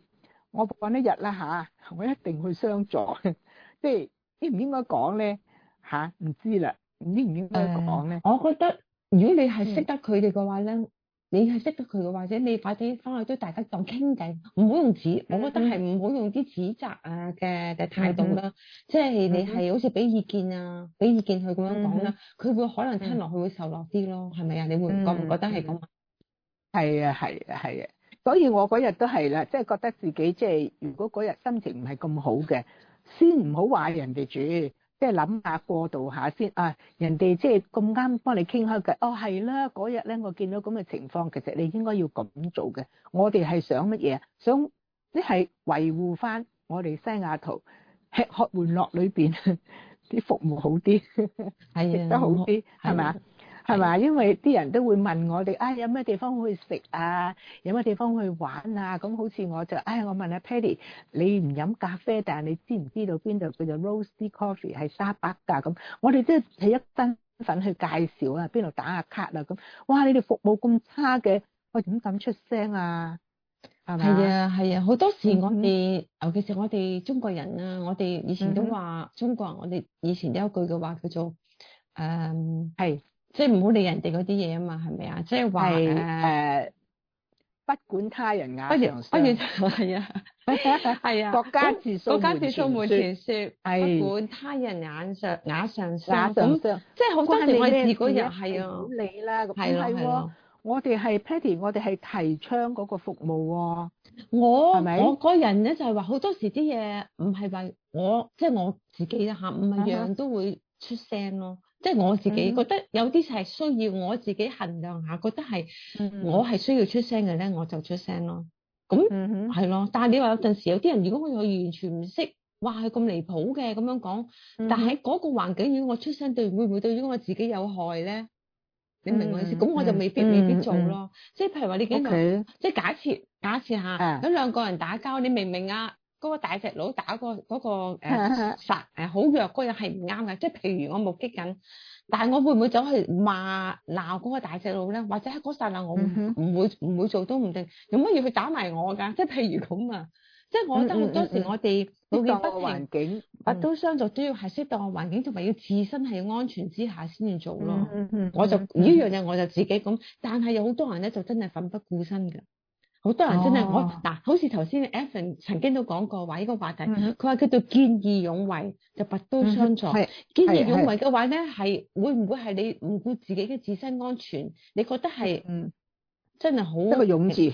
[SPEAKER 2] 我揾一日啦嚇，我一定去相助，即係應唔應該講咧嚇？唔知啦，應唔應該講咧？
[SPEAKER 1] 我覺得如果你係識得佢哋嘅話咧，你係識得佢嘅，或者你快啲翻去都大家當傾偈，唔好用指，我覺得係唔好用啲指責啊嘅態度啦。即係你係好似俾意見啊，俾意見佢咁樣講啦，佢會可能聽落去會受落啲咯，係咪啊？你會覺唔覺得係咁？
[SPEAKER 2] 係啊，係啊，係啊。所以我嗰日都係啦，即係覺得自己即係如果嗰日心情唔係咁好嘅，先唔好話人哋住，即係諗下過渡下先啊。人哋即係咁啱幫你傾開嘅，哦係啦，嗰日咧我見到咁嘅情況，其實你應該要咁做嘅。我哋係想乜嘢？想即係維護翻我哋西雅圖吃喝玩樂裏邊啲服務好啲，食得好啲，係咪啊？係嘛？因為啲人都會問我哋啊，有咩地方去食啊？有咩地方去玩啊？咁好似我就我問阿 Patty， 你唔飲咖啡，但係你知唔知道邊度叫做 Roasty Coffee 係沙北㗎？咁我哋即係係一身份去介紹啊，邊度打下卡啊？咁哇，你哋服務咁差嘅，我點敢出聲啊？係咪？
[SPEAKER 1] 係啊係啊，好多時我哋，尤其是我哋中國人啊，我哋以前都話中國人，我哋以前都有句嘅話叫做係。即係唔好理人哋嗰啲嘢啊嘛，係咪啊？即係話
[SPEAKER 2] 不管他人雅常相，
[SPEAKER 1] 係啊，係啊，
[SPEAKER 2] 國家自掃門前雪，
[SPEAKER 1] 不管他人雅常相，
[SPEAKER 2] 咁
[SPEAKER 1] 即係好多時我哋自己又係啊，
[SPEAKER 2] 唔好理啦，咁
[SPEAKER 1] 係
[SPEAKER 2] 喎。我哋係 Patty， 我哋係提倡嗰個服務喎。
[SPEAKER 1] 我個人咧就係話好多時啲嘢唔係話即係我自己啦嚇，唔係樣樣都會出聲咯。即係我自己覺得有啲係需要我自己衡量下，覺得係我係需要出聲嘅咧，我就出聲咯。咁係咯，但係你話有陣時有啲人，如果佢完全唔識，哇，係咁離譜嘅咁樣講，但係嗰個環境如果我出聲，會唔會對於我自己有害咧？你明我意思？咁我就未必做咯。即係譬如話你見到，即係假設下有兩個人打交，你明唔明啊？嗰個大隻佬打嗰個好弱嗰個人係唔啱嘅，即係譬如我目擊緊，但係我會唔會走去鬧嗰個大隻佬咧？或者喺嗰剎那我唔會做都唔定，有乜要去打埋我㗎？即係譬如咁啊！即係我覺得好多時我哋適當嘅環境，都相助都要係適當嘅環境，同埋要自身係安全之下先至做咯。我就呢樣嘢我就自己咁，但係有好多人咧就真係奮不顧身嘅。好多人真係好似頭先 Evan 曾經都講過話呢個話題，佢話叫做見義勇為就拔刀相助。見義勇為嘅話咧，係會唔會係你唔顧自己嘅自身安全？你覺得係真係好
[SPEAKER 2] 一個勇字，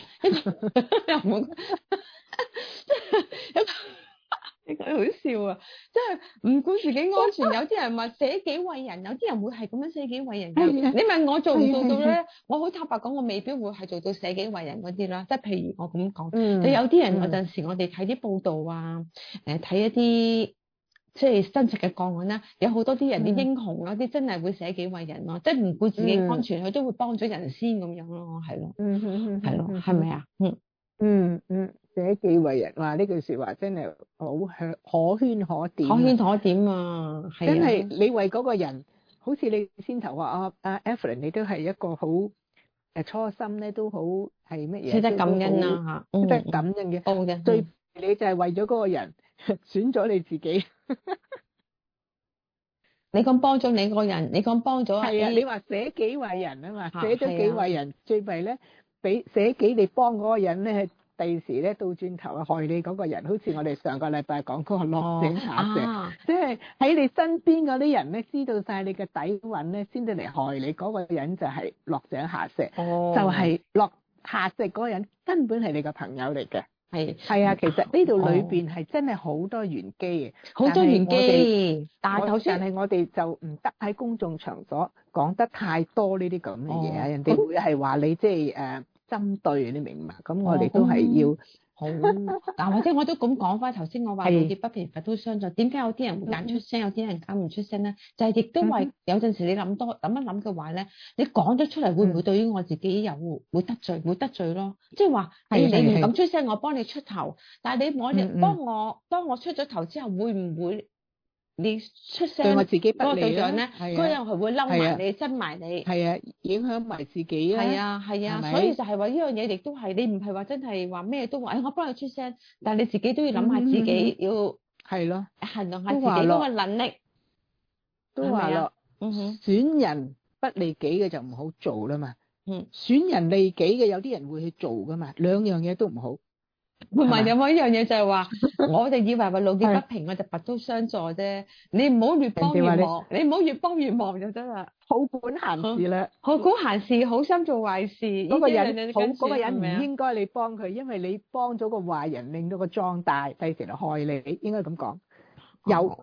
[SPEAKER 1] 呢個好笑啊！即係唔顧自己安全，有啲人話捨己為人，有啲人會係咁樣捨己為人。你問我做唔做到咧？我好坦白講，我未必會係做到捨己為人嗰啲啦。即係譬如我咁講，就有啲人有陣時我哋睇啲報道啊，睇一啲即係真實嘅個案啦，有好多啲人啲英雄啊，啲真係會捨己為人咯，即係唔顧自己安全，佢都會幫咗人先咁樣咯，係咯，係咯，係咪啊？
[SPEAKER 2] 捨己為人，哇！呢句説話真係好可圈可點，
[SPEAKER 1] 可圈可點啊！
[SPEAKER 2] 真係你為嗰個人，好似你先頭話阿 Evelyn， 你都係一個好初心咧，都好係乜嘢？
[SPEAKER 1] 識得感恩啊嚇，
[SPEAKER 2] 識得感恩嘅。
[SPEAKER 1] 好嘅，
[SPEAKER 2] 對，你就係為咗嗰個人選咗你自己。
[SPEAKER 1] 你講幫咗你個人，你講幫咗
[SPEAKER 2] 係啊！你話捨己為人啊嘛，捨咗己為人，最弊咧，俾捨己你幫嗰個人咧。第時咧，到轉頭害你嗰個人，好似我哋上個禮拜講嗰個落井下石，即係喺你身邊嗰啲人咧，知道晒你嘅底蘊咧，先至嚟害你嗰個人就係落井下石，就係落下石嗰個人根本係你個朋友嚟嘅。係啊，其實呢度裏邊係真係好多玄機嘅，
[SPEAKER 1] 好多玄機。
[SPEAKER 2] 但係我哋就唔得喺公眾場所講得太多呢啲咁嘅嘢啊，人哋會係話你即係針對，你明嘛？咁我哋都係要
[SPEAKER 1] 好嗱，或者我都咁講翻頭先，我話你不平拔刀相助，點解有啲人會揀出聲，有啲人揀唔出聲咧？就係亦都為有陣時你諗一諗嘅話咧，你講咗出嚟會唔會對於我自己又會得罪咯？即係話你唔敢出聲，我幫你出頭，但係當我出咗頭之後，會唔會你出聲
[SPEAKER 2] 對我自己不
[SPEAKER 1] 嗰個
[SPEAKER 2] 利
[SPEAKER 1] 對象咧，
[SPEAKER 2] 啊係啊
[SPEAKER 1] 嗰個人係會嬲埋你、憎埋你。
[SPEAKER 2] 係啊，影響埋自己啊。
[SPEAKER 1] 係啊係啊，
[SPEAKER 2] 係咪
[SPEAKER 1] 所以就係話呢樣嘢亦都係你唔係話真係話咩都話，我幫你出聲，但係你自己都要諗下自己要
[SPEAKER 2] 係咯，
[SPEAKER 1] 衡量下自己嗰個能力。
[SPEAKER 2] 都話咯，損人不利己嘅就唔好做啦嘛。損人利己嘅有啲人會去做噶嘛，兩樣嘢都唔好。
[SPEAKER 1] 唔係有冇一樣嘢就係話，我哋以為話路見不平我就拔刀相助啫，你唔好越幫越忙，你唔好越幫越忙就得啦。
[SPEAKER 2] 好管閒事啦，
[SPEAKER 1] 好管閒事，好心做壞事。
[SPEAKER 2] 嗰個人好，嗰個人唔應該你幫佢，因為你幫咗個壞人，令到個壯大，第時嚟害你，應該咁講。有，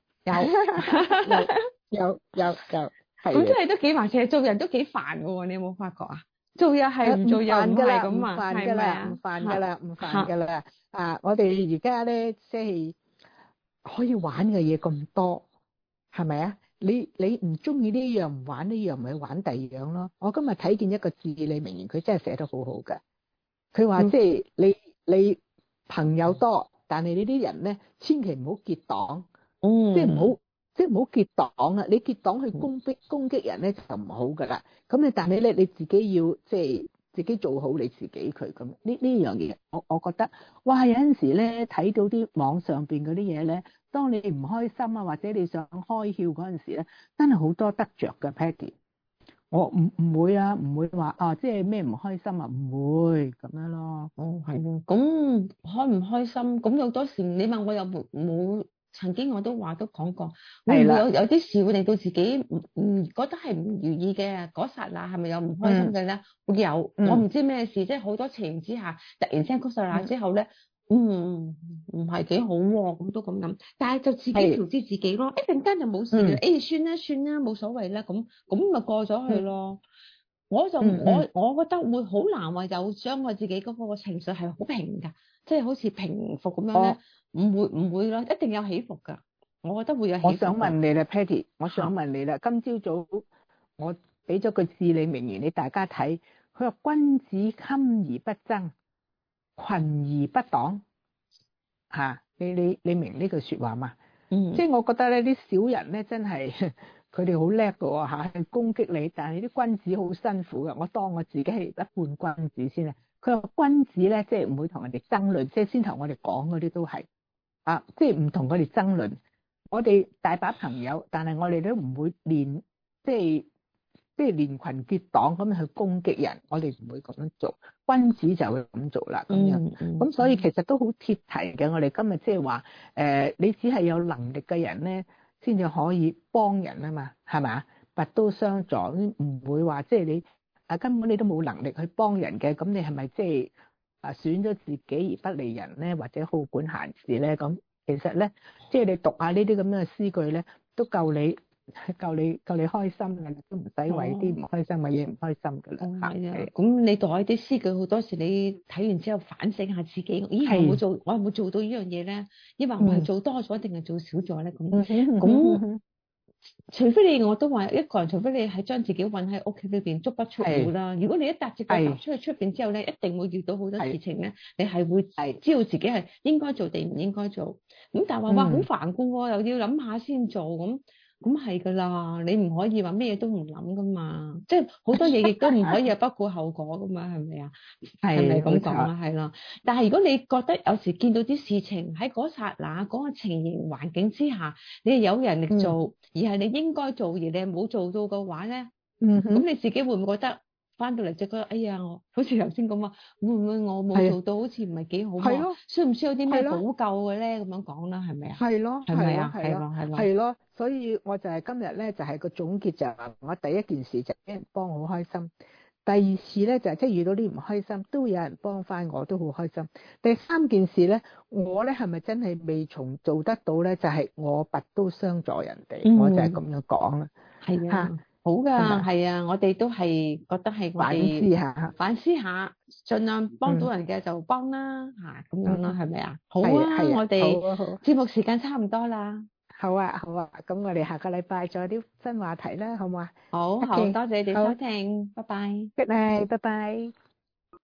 [SPEAKER 1] 咁真係都幾煩，其實做人都幾煩嘅喎，你有冇發覺啊？做又係唔做又唔係咁啊，係咪啊？
[SPEAKER 2] 唔煩噶啦，啊！我哋而家咧即係可以玩嘅嘢咁多，係咪啊？你唔中意呢樣唔玩呢樣，咪玩第二樣咯。我今日睇見一個至理名言，佢真係寫得好好嘅。佢話即係你朋友多，但係你啲人咧，千祈唔好結黨，即係唔好結黨啊！你結黨去攻擊人咧就唔好噶啦。咁但係咧你自己要即係自己做好你自己佢咁呢樣嘢，我覺得哇有陣時咧睇到啲網上邊嗰啲嘢咧，當你唔開心啊或者你想開竅嗰陣時咧，真係好多得着嘅 Patty。我唔會啊，唔會話啊，即係咩唔開心啊，唔會咁樣咯。
[SPEAKER 1] 哦，係喎，咁開唔開心？咁有多時你問我有冇？曾經我都講過，會唔會有啲事會令到自己覺得係唔如意嘅嗰剎那，係咪有唔開心嘅咧？會有，我唔知咩事，即係好多情之下，突然之間嗰剎那之後咧，唔係幾好喎，咁都咁諗，但係就自己調節自己咯，一陣間就冇事嘅，算啦，冇所謂啦，咁咪過咗去咯。我就我覺得會好難話有將我自己嗰個情緒係好平㗎，即係好似平復咁樣咧。唔會咯，一定有起伏噶。我覺得會有起伏。
[SPEAKER 2] 我想問你啦 Patty， 我想問你啦。今朝早我俾咗句至理名言你大家睇，佢話君子襟而不爭，群而不黨。吓，你明呢句說話嘛？即係我覺得咧，啲小人咧真係佢哋好叻噶吓，攻擊你，但係啲君子好辛苦噶。我當我自己係一半君子先啊。佢話君子咧，即係唔會同人哋爭論，即係先頭我哋講嗰啲都係。啊，即係唔同佢哋爭論，我哋大把朋友，但係我哋都唔會即係連群結黨咁去攻擊人，我哋唔會咁樣做，君子就會咁做啦，咁樣，咁所以其實都好貼題嘅。我哋今日即係話，你只係有能力嘅人咧，先至可以幫人啊嘛，係咪啊？拔刀相助，唔會話即係你根本你都冇能力去幫人嘅，咁你係咪即係？選咗自己而不利人咧，或者好管閒事咧，咁其實咧，即係你讀下呢啲咁樣嘅詩句咧，都夠你開心嘅，都唔使為啲唔開心嘅嘢唔開心噶啦。
[SPEAKER 1] 係啊，咁你讀下啲詩句，好多時你睇完之後反省下自己，咦，我有冇做到呢樣嘢咧？抑或我係做多咗定係做少咗咧？咁除非我都話一個人，除非你係將自己韞喺屋企裏邊足不出戶啦。如果你一踏隻腳踏出去出邊之後咧，一定會遇到好多事情咧，你係會知道自己係應該做定唔應該做。咁但係話好煩噶喎，又要諗下先做，咁係噶啦。你唔可以話咩嘢都唔諗噶嘛，即係好多嘢亦都唔可以不顧後果噶嘛，係咪啊？係咪咁講啊？係咯。但係如果你覺得有時見到啲事情喺嗰剎那嗰個情形環境之下，你係有人力做，而係你應該做而你係冇做到嘅話咧，咁你自己會唔會覺得翻到嚟就覺得哎呀，我好似頭先咁話，會唔會我冇做到好似唔係幾好啊？需唔需要啲咩補救嘅咧？咁樣講啦，係咪啊？係咯，係咪啊？
[SPEAKER 2] 係咯，所以我就係今日咧就係個總結就係我第一件事就俾人幫我好開心。第二次咧就係即係遇到啲唔開心，都有人幫翻我，都好開心。第三件事咧，我咧係咪真係未從做得到咧？就係我拔刀相助人哋，我就係咁樣講啦。
[SPEAKER 1] 係啊，好噶，係啊，我哋都係覺得係我哋反思下，盡量幫到人嘅就幫啦，吓咁樣啦，係咪啊？好啊，我哋節目時間差唔多啦。
[SPEAKER 2] 好啊，咁我哋下個禮拜再有啲新話題啦，好唔好啊？
[SPEAKER 1] 好，多謝你哋收聽，拜拜。
[SPEAKER 2] Good night，拜拜。